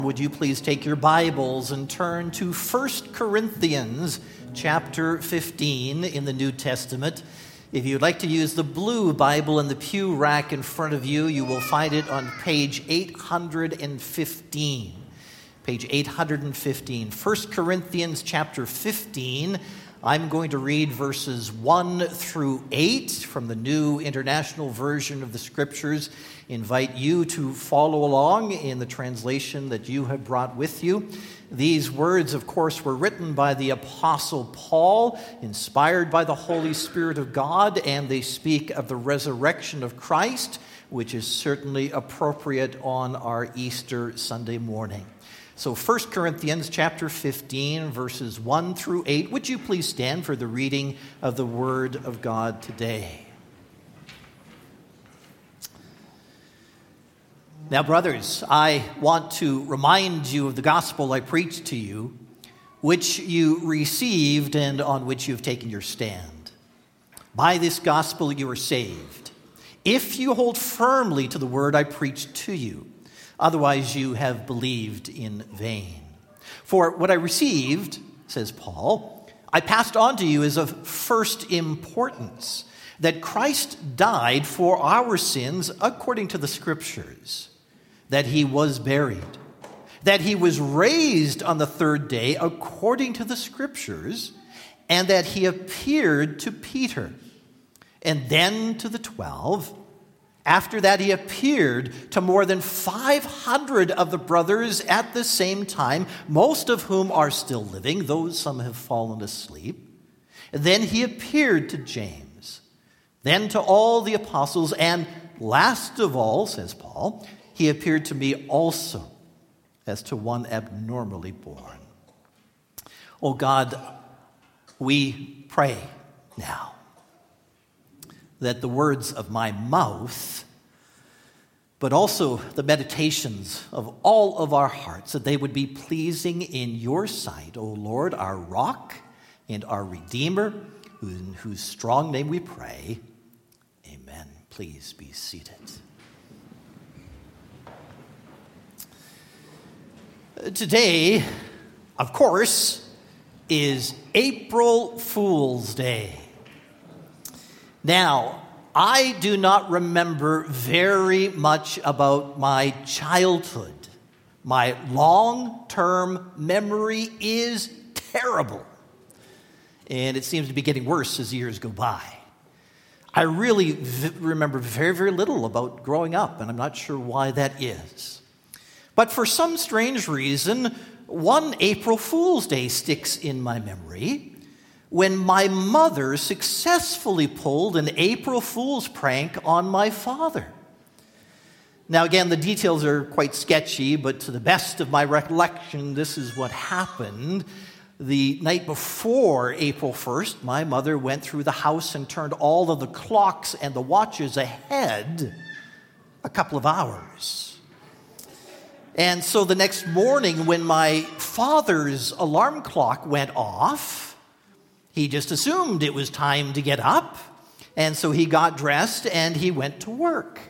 Would you please take your Bibles and turn to 1 Corinthians chapter 15 in the New Testament. If you'd like to use the blue Bible in the pew rack in front of you, you will find it on page 815. Page 815. 1 Corinthians chapter 15. I'm going to read verses 1 through 8 from the New International Version of the Scriptures. Invite you to follow along in the translation that you have brought with you. These words, of course, were written by the Apostle Paul, inspired by the Holy Spirit of God, and they speak of the resurrection of Christ, which is certainly appropriate on our Easter Sunday morning. So 1 Corinthians chapter 15, verses 1 through 8. Would you please stand for the reading of the Word of God today? Now, brothers, I want to remind you of the gospel I preached to you, which you received and on which you have taken your stand. By this gospel you are saved, if you hold firmly to the word I preached to you. Otherwise you have believed in vain. For what I received, says Paul, I passed on to you as of first importance, that Christ died for our sins according to the Scriptures, that he was buried, that he was raised on the third day according to the Scriptures, and that he appeared to Peter, and then to the 12. After that, he appeared to more than 500 of the brothers at the same time, most of whom are still living, though some have fallen asleep. Then he appeared to James, then to all the apostles, and last of all, says Paul, he appeared to me also as to one abnormally born. Oh God, we pray now that the words of my mouth, but also the meditations of all of our hearts, that they would be pleasing in your sight, O Lord, our rock and our Redeemer, in whose strong name we pray. Amen. Please be seated. Today, of course, is April Fool's Day. Now, I do not remember very much about my childhood. My long-term memory is terrible, and it seems to be getting worse as years go by. I really remember very, very little about growing up, and I'm not sure why that is. But for some strange reason, one April Fool's Day sticks in my memory, when my mother successfully pulled an April Fool's prank on my father. Now, again, the details are quite sketchy, but to the best of my recollection, this is what happened. The night before April 1st, my mother went through the house and turned all of the clocks and the watches ahead a couple of hours. And so the next morning, when my father's alarm clock went off, he just assumed it was time to get up, and so he got dressed and he went to work.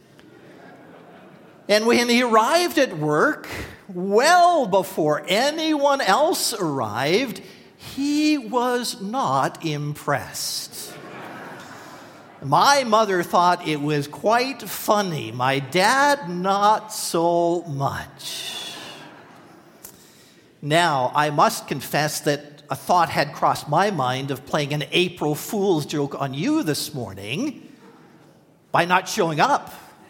And when he arrived at work, well before anyone else arrived, he was not impressed. My mother thought it was quite funny. My dad, not so much. Now, I must confess that a thought had crossed my mind of playing an April Fool's joke on you this morning by not showing up.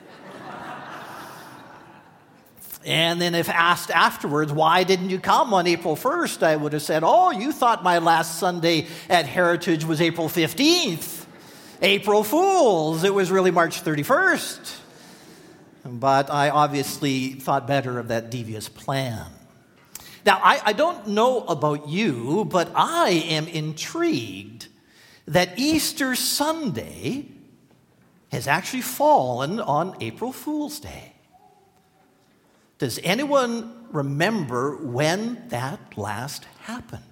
And then if asked afterwards, why didn't you come on April 1st, I would have said, oh, you thought my last Sunday at Heritage was April 15th. April Fools, it was really March 31st. But I obviously thought better of that devious plan. Now, I don't know about you, but I am intrigued that Easter Sunday has actually fallen on April Fool's Day. Does anyone remember when that last happened?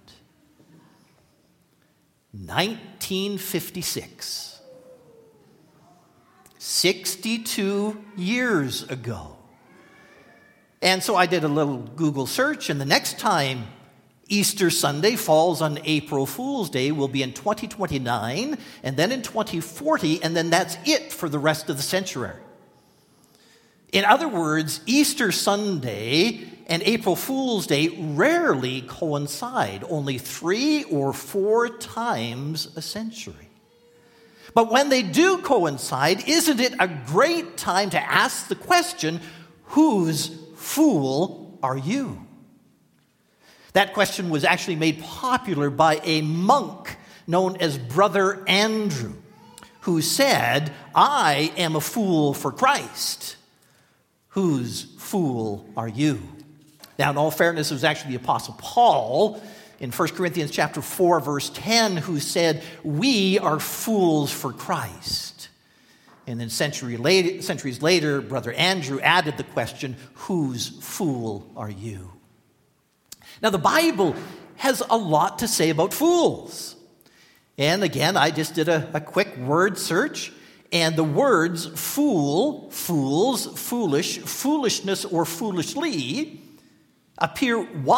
1956. 62 years ago. And so I did a little Google search, and the next time Easter Sunday falls on April Fool's Day will be in 2029, and then in 2040, and then that's it for the rest of the century. In other words, Easter Sunday and April Fool's Day rarely coincide, only 3 or 4 times a century. But when they do coincide, isn't it a great time to ask the question, whose fool are you? That question was actually made popular by a monk known as Brother Andrew, who said, "I am a fool for Christ. Whose fool are you?" Now, in all fairness, it was actually the Apostle Paul in 1 Corinthians chapter 4, verse 10, who said, "We are fools for Christ." And then centuries later, Brother Andrew added the question, "Whose fool are you?" Now, the Bible has a lot to say about fools. And again, I just did a quick word search, and the words fool, fools, foolish, foolishness, or foolishly appear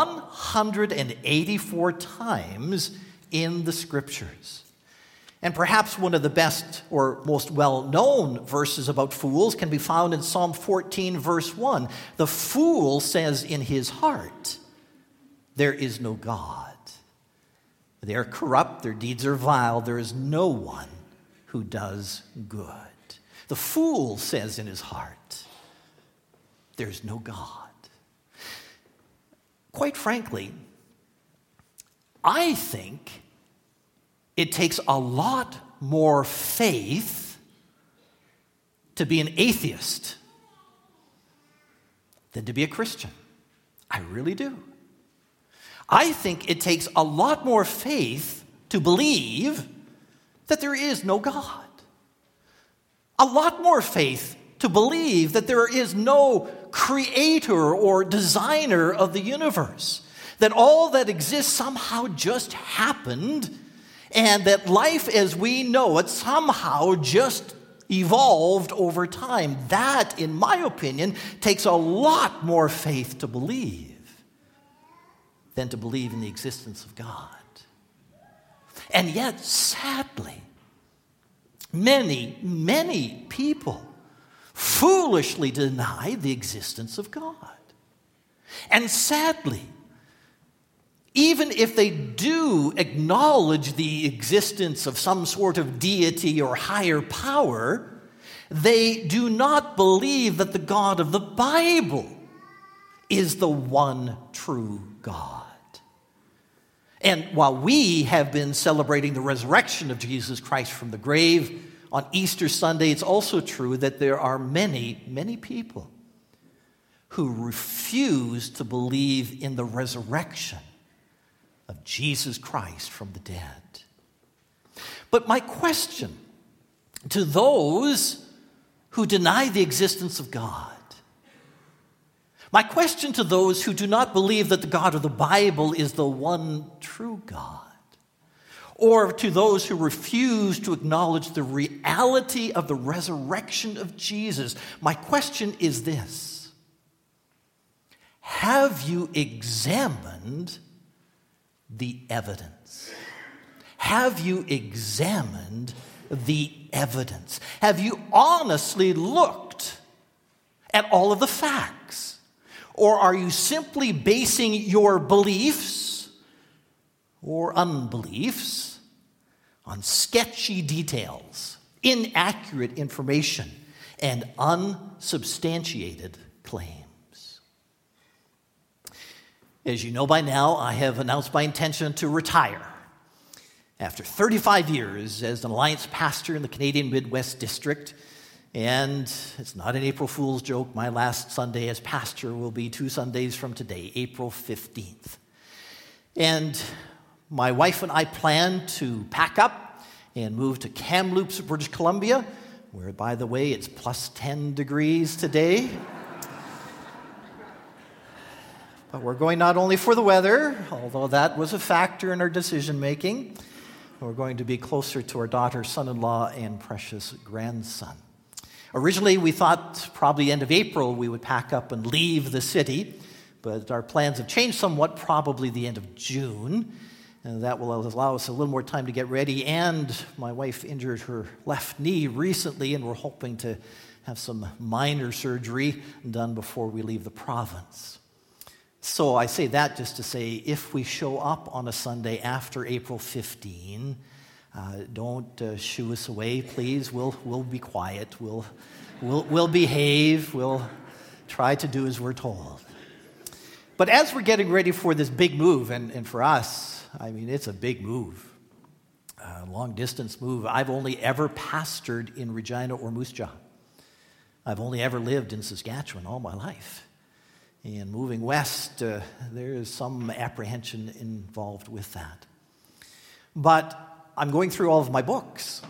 184 times in the Scriptures. And perhaps one of the best or most well-known verses about fools can be found in Psalm 14, verse 1. The fool says in his heart, "There is no God." They are corrupt, their deeds are vile, there is no one who does good. The fool says in his heart, "There's no God." Quite frankly, I think it takes a lot more faith to be an atheist than to be a Christian. I really do. I think it takes a lot more faith to believe that there is no God. A lot more faith to believe that there is no creator or designer of the universe, that all that exists somehow just happened, and that life as we know it somehow just evolved over time. That, in my opinion, takes a lot more faith to believe than to believe in the existence of God. And yet, sadly, many people foolishly deny the existence of God. And sadly, even if they do acknowledge the existence of some sort of deity or higher power, they do not believe that the God of the Bible is the one true God. And while we have been celebrating the resurrection of Jesus Christ from the grave on Easter Sunday, it's also true that there are many people who refuse to believe in the resurrection of Jesus Christ from the dead. But my question to those who deny the existence of God, my question to those who do not believe that the God of the Bible is the one true God, or to those who refuse to acknowledge the reality of the resurrection of Jesus, my question is this: have you examined the evidence? Have you examined the evidence? Have you honestly looked at all of the facts? Or are you simply basing your beliefs or unbeliefs on sketchy details, inaccurate information, and unsubstantiated claims? As you know by now, I have announced my intention to retire after 35 years as an Alliance pastor in the Canadian Midwest District. And it's not an April Fool's joke. My last Sunday as pastor will be 2 Sundays from today, April 15th. And my wife and I plan to pack up and move to Kamloops, British Columbia, where, by the way, it's plus 10 degrees today. But we're going not only for the weather, although that was a factor in our decision-making. We're going to be closer to our daughter, son-in-law, and precious grandson. Originally, we thought probably end of April we would pack up and leave the city, but our plans have changed somewhat, probably the end of June. And that will allow us a little more time to get ready. And my wife injured her left knee recently, and we're hoping to have some minor surgery done before we leave the province. So I say that just to say, if we show up on a Sunday after April 15, don't shoo us away, please. We'll be quiet. We'll behave. We'll try to do as we're told. But as we're getting ready for this big move, and for us, I mean, it's a big move, a long-distance move. I've only ever pastored in Regina or Moose Jaw. I've only ever lived in Saskatchewan all my life. And moving west, there is some apprehension involved with that. But I'm going through all of my books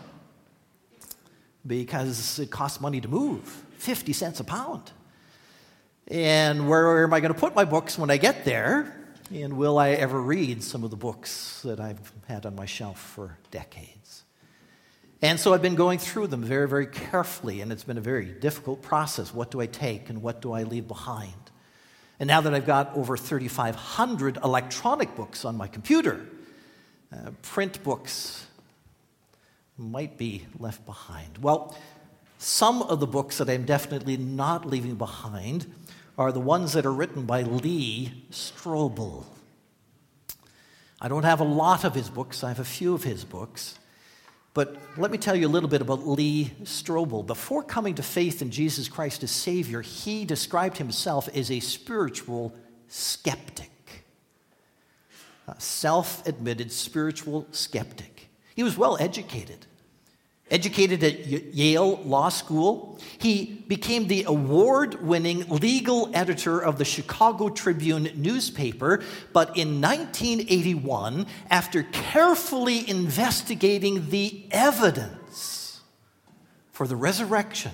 because it costs money to move, 50 cents a pound. And where am I going to put my books when I get there? And will I ever read some of the books that I've had on my shelf for decades? And so I've been going through them very, very carefully, and it's been a very difficult process. What do I take and what do I leave behind? And now that I've got over 3,500 electronic books on my computer, print books might be left behind. Well, some of the books that I'm definitely not leaving behind are the ones that are written by Lee Strobel. I don't have a lot of his books. I have a few of his books. But let me tell you a little bit about Lee Strobel. Before coming to faith in Jesus Christ as Savior, he described himself as a spiritual skeptic. A self-admitted spiritual skeptic. He was well educated. Educated at Yale Law School. He became the award-winning legal editor of the Chicago Tribune newspaper. But in 1981, after carefully investigating the evidence for the resurrection,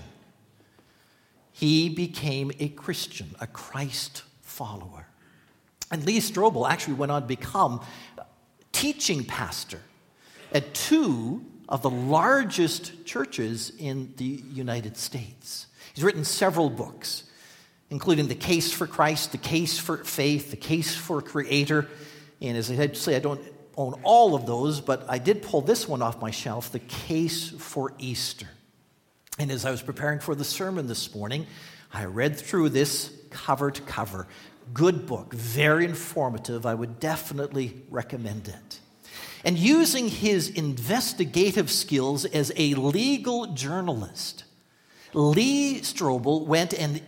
he became a Christian, a Christ follower. And Lee Strobel actually went on to become teaching pastor at two of the largest churches in the United States. He's written several books, including The Case for Christ, The Case for Faith, The Case for Creator. And as I say, I don't own all of those, but I did pull this one off my shelf, The Case for Easter. And as I was preparing for the sermon this morning, I read through this cover to cover. Good book, very informative. I would definitely recommend it. And using his investigative skills as a legal journalist, Lee Strobel went and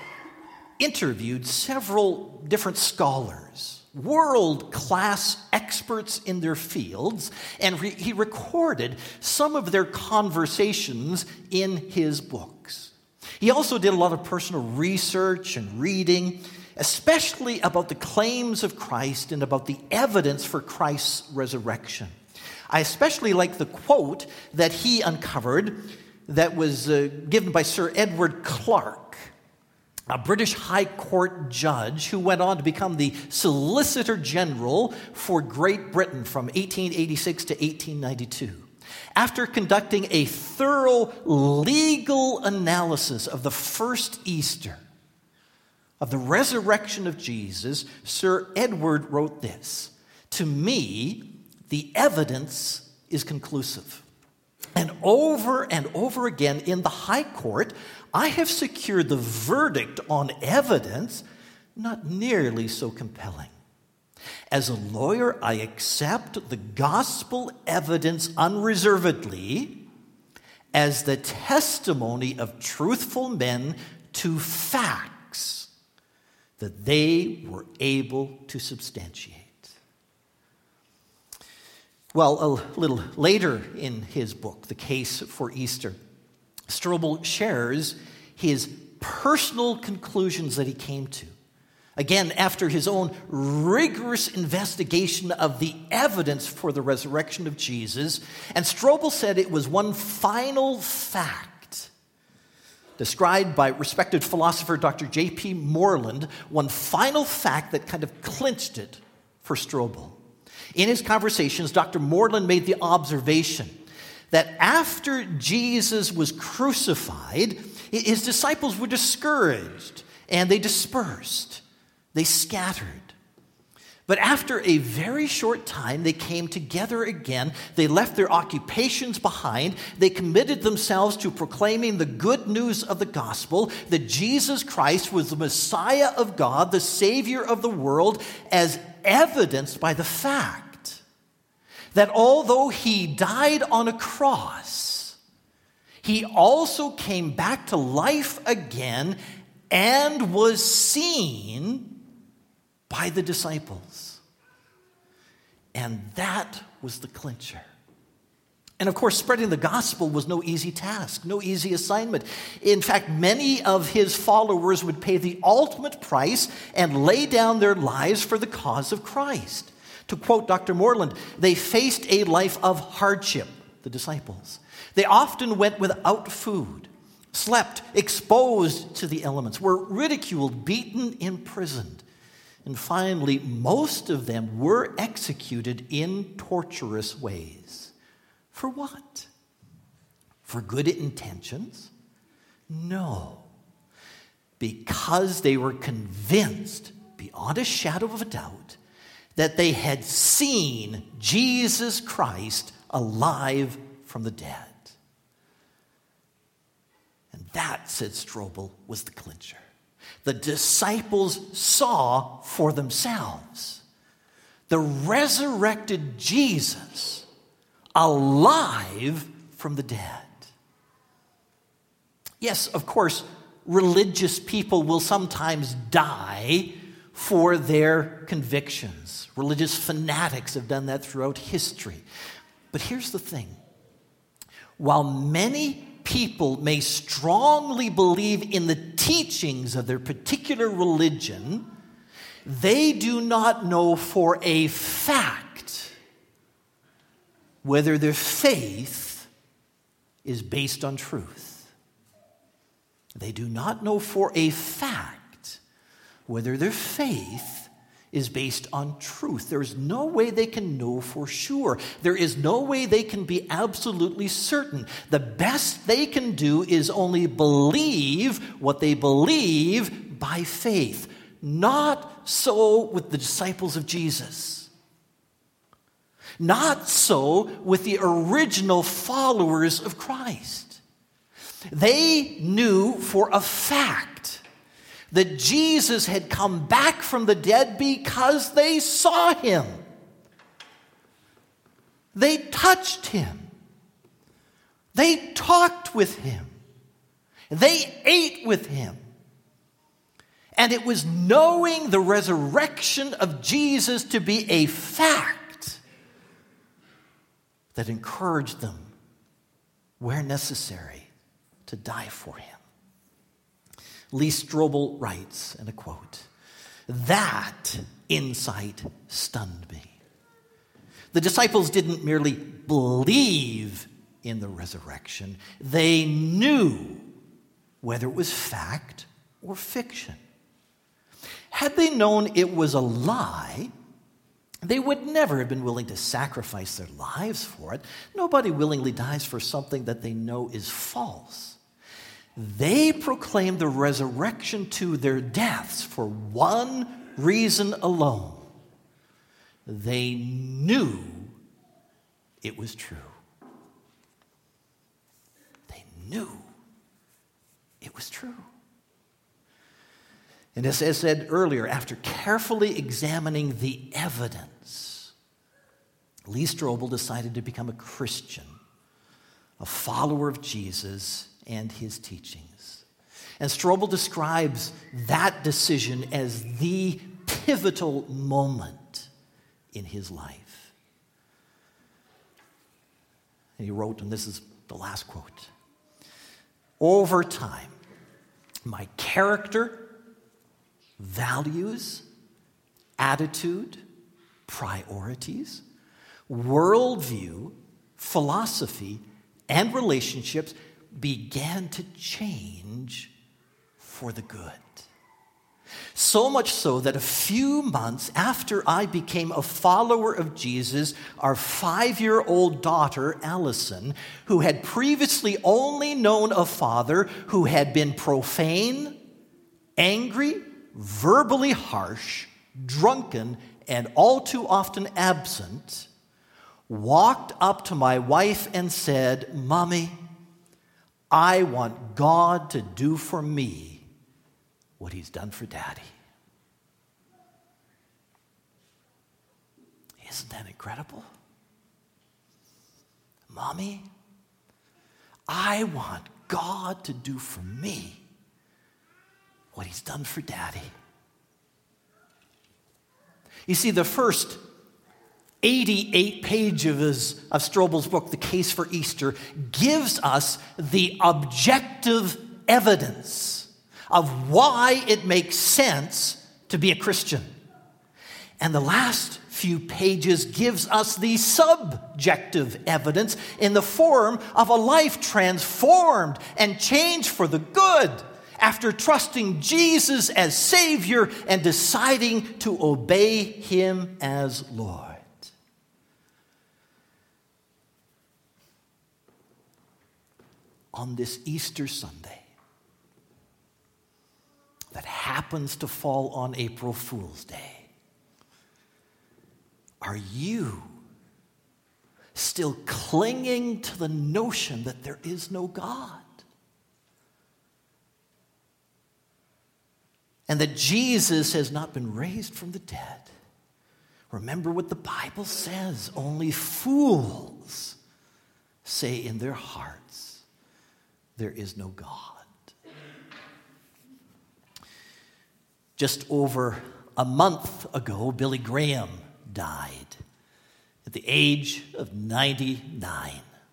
interviewed several different scholars, world-class experts in their fields, and he recorded some of their conversations in his books. He also did a lot of personal research and reading, especially about the claims of Christ and about the evidence for Christ's resurrection. I especially like the quote that he uncovered that was given by Sir Edward Clarke, a British High Court judge who went on to become the Solicitor General for Great Britain from 1886 to 1892. After conducting a thorough legal analysis of the first Easter, of the resurrection of Jesus, Sir Edward wrote this: "To me, the evidence is conclusive. And over again in the High Court, I have secured the verdict on evidence not nearly so compelling. As a lawyer, I accept the gospel evidence unreservedly as the testimony of truthful men to facts that they were able to substantiate." Well, a little later in his book, The Case for Easter, Strobel shares his personal conclusions that he came to. Again, after his own rigorous investigation of the evidence for the resurrection of Jesus, and Strobel said it was one final fact described by respected philosopher Dr. J.P. Moreland, one final fact that kind of clinched it for Strobel. In his conversations, Dr. Moreland made the observation that after Jesus was crucified, His disciples were discouraged, and they dispersed. They scattered. But after a very short time, they came together again. They left their occupations behind. They committed themselves to proclaiming the good news of the gospel, that Jesus Christ was the Messiah of God, the Savior of the world, as evidenced by the fact that although he died on a cross, he also came back to life again and was seen by the disciples. And that was the clincher. And of course, spreading the gospel was no easy task, no easy assignment. In fact, many of his followers would pay the ultimate price and lay down their lives for the cause of Christ. To quote Dr. Moreland, they faced a life of hardship, the disciples. They often went without food, slept exposed to the elements, were ridiculed, beaten, imprisoned. And finally, most of them were executed in torturous ways. For what? For good intentions? No. Because they were convinced, beyond a shadow of a doubt, that they had seen Jesus Christ alive from the dead. And that, said Strobel, was the clincher. The disciples saw for themselves the resurrected Jesus alive from the dead. Yes, of course, religious people will sometimes die for their convictions. Religious fanatics have done that throughout history. But here's the thing. While many people may strongly believe in the teachings of their particular religion, they do not know for a fact whether their faith is based on truth. They do not know for a fact whether their faith is based on truth. There is no way they can know for sure. There is no way they can be absolutely certain. The best they can do is only believe what they believe by faith. Not so with the disciples of Jesus. Not so with the original followers of Christ. They knew for a fact that Jesus had come back from the dead because they saw him. They touched him. They talked with him. They ate with him. And it was knowing the resurrection of Jesus to be a fact that encouraged them, where necessary, to die for him. Lee Strobel writes, and a quote, "That insight stunned me. The disciples didn't merely believe in the resurrection. They knew whether it was fact or fiction. Had they known it was a lie, they would never have been willing to sacrifice their lives for it. Nobody willingly dies for something that they know is false. They proclaimed the resurrection to their deaths for one reason alone. They knew it was true. They knew it was true." And as I said earlier, after carefully examining the evidence, Lee Strobel decided to become a Christian, a follower of Jesus and his teachings. And Strobel describes that decision as the pivotal moment in his life. And he wrote, and this is the last quote, "Over time, my character, values, attitude, priorities, worldview, philosophy, and relationships began to change for the good. So much so that a few months after I became a follower of Jesus, our 5-year-old daughter, Allison, who had previously only known a father who had been profane, angry, verbally harsh, drunken, and all too often absent, walked up to my wife and said, "Mommy, I want God to do for me what he's done for Daddy." Isn't that incredible? "Mommy, I want God to do for me what he's done for Daddy." You see, the first 88 pages of Strobel's book, The Case for Easter, gives us the objective evidence of why it makes sense to be a Christian. And the last few pages gives us the subjective evidence in the form of a life transformed and changed for the good after trusting Jesus as Savior and deciding to obey him as Lord. On this Easter Sunday that happens to fall on April Fool's Day, are you still clinging to the notion that there is no God? And that Jesus has not been raised from the dead? Remember what the Bible says. Only fools say in their hearts, there is no God. Just over a month ago, Billy Graham died at the age of 99.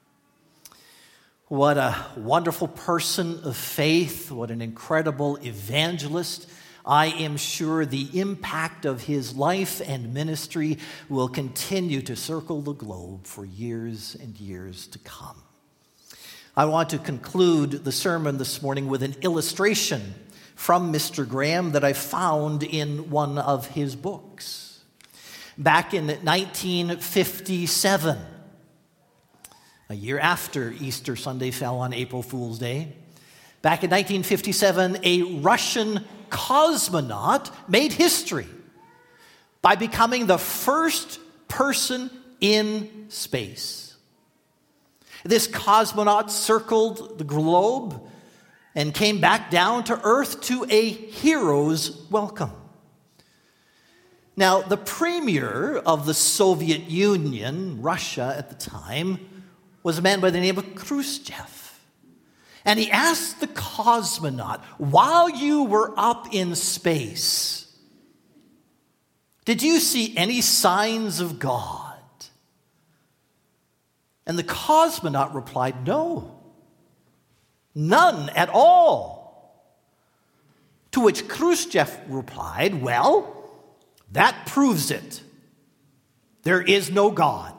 What a wonderful person of faith, what an incredible evangelist. I am sure the impact of his life and ministry will continue to circle the globe for years and years to come. I want to conclude the sermon this morning with an illustration from Mr. Graham that I found in one of his books. Back in 1957, a year after Easter Sunday fell on April Fool's Day, back in 1957, a Russian cosmonaut made history by becoming the first person in space. This cosmonaut circled the globe and came back down to Earth to a hero's welcome. Now, the premier of the Soviet Union, Russia at the time, was a man by the name of Khrushchev. And he asked the cosmonaut, while you were up in space, did you see any signs of God? And the cosmonaut replied, no, none at all. To which Khrushchev replied, well, that proves it. There is no God.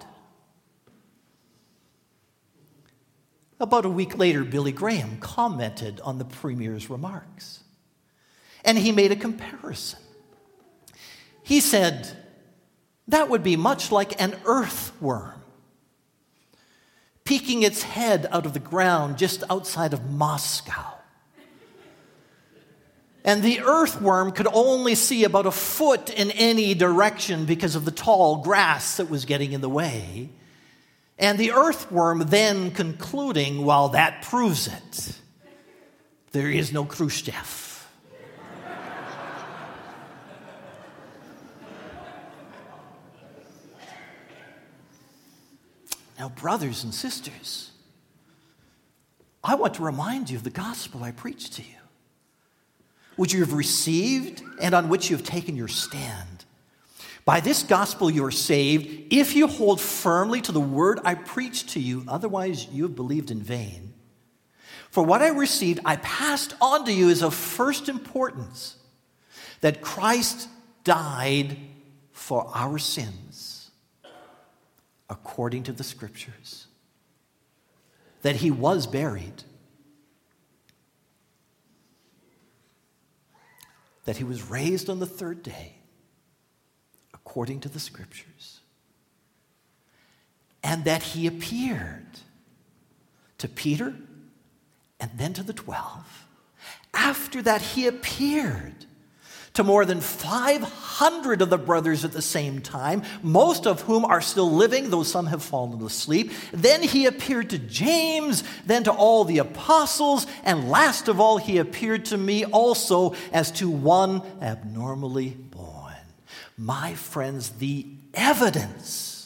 About a week later, Billy Graham commented on the premier's remarks. And he made a comparison. He said, that would be much like an earthworm peeking its head out of the ground just outside of Moscow. And the earthworm could only see about a foot in any direction because of the tall grass that was getting in the way. And the earthworm then concluding, well, that proves it. There is no Khrushchev. Now, brothers and sisters, I want to remind you of the gospel I preached to you, which you have received and on which you have taken your stand. By this gospel you are saved if you hold firmly to the word I preached to you, otherwise you have believed in vain. For what I received I passed on to you as of first importance, that Christ died for our sins according to the Scriptures, that he was buried, that he was raised on the third day, according to the Scriptures, and that he appeared to Peter and then to the 12. After that, he appeared to more than 500 of the brothers at the same time, most of whom are still living, though some have fallen asleep. Then he appeared to James, then to all the apostles, and last of all, he appeared to me also as to one abnormally born. My friends, the evidence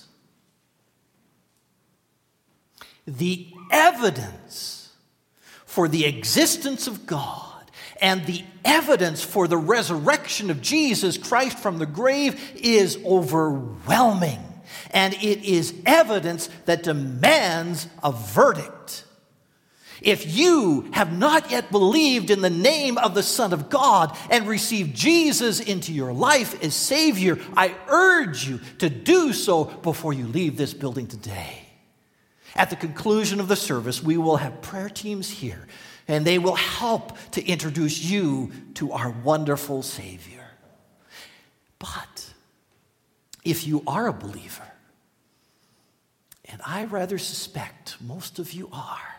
for the existence of God and the evidence for the resurrection of Jesus Christ from the grave is overwhelming. And it is evidence that demands a verdict. If you have not yet believed in the name of the Son of God and received Jesus into your life as Savior, I urge you to do so before you leave this building today. At the conclusion of the service, we will have prayer teams here, and they will help to introduce you to our wonderful Savior. But if you are a believer, and I rather suspect most of you are,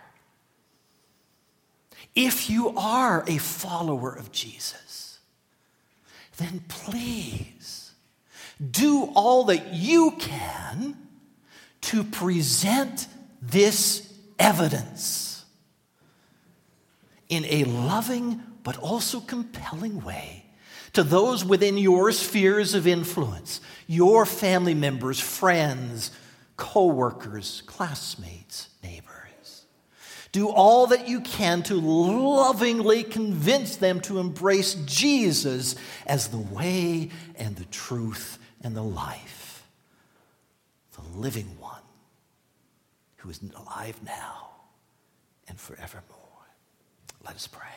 if you are a follower of Jesus, then please do all that you can to present this evidence in a loving but also compelling way to those within your spheres of influence, your family members, friends, co-workers, classmates, neighbors. Do all that you can to lovingly convince them to embrace Jesus as the way and the truth and the life, the living one who is alive now and forevermore. Let us pray.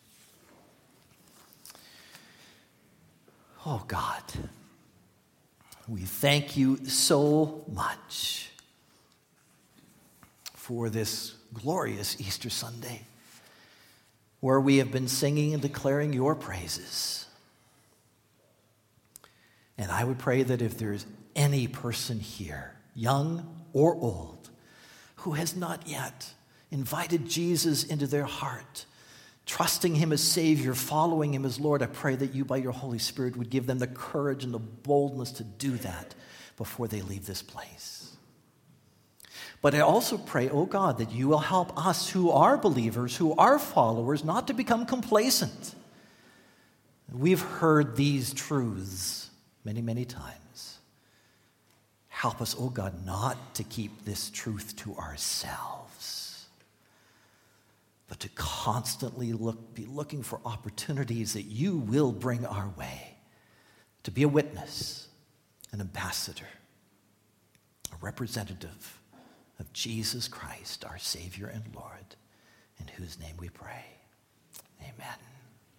Oh God, we thank you so much for this glorious Easter Sunday, where we have been singing and declaring your praises. And I would pray that if there's any person here, young or old, who has not yet invited Jesus into their heart, trusting him as Savior, following him as Lord, I pray that you, by your Holy Spirit, would give them the courage and the boldness to do that before they leave this place. But I also pray, oh God, that you will help us who are believers, who are followers, not to become complacent. We've heard these truths many, many times. Help us, oh God, not to keep this truth to ourselves, but to constantly be looking for opportunities that you will bring our way to be a witness, an ambassador, a representative of Jesus Christ, our Savior and Lord, in whose name we pray. Amen.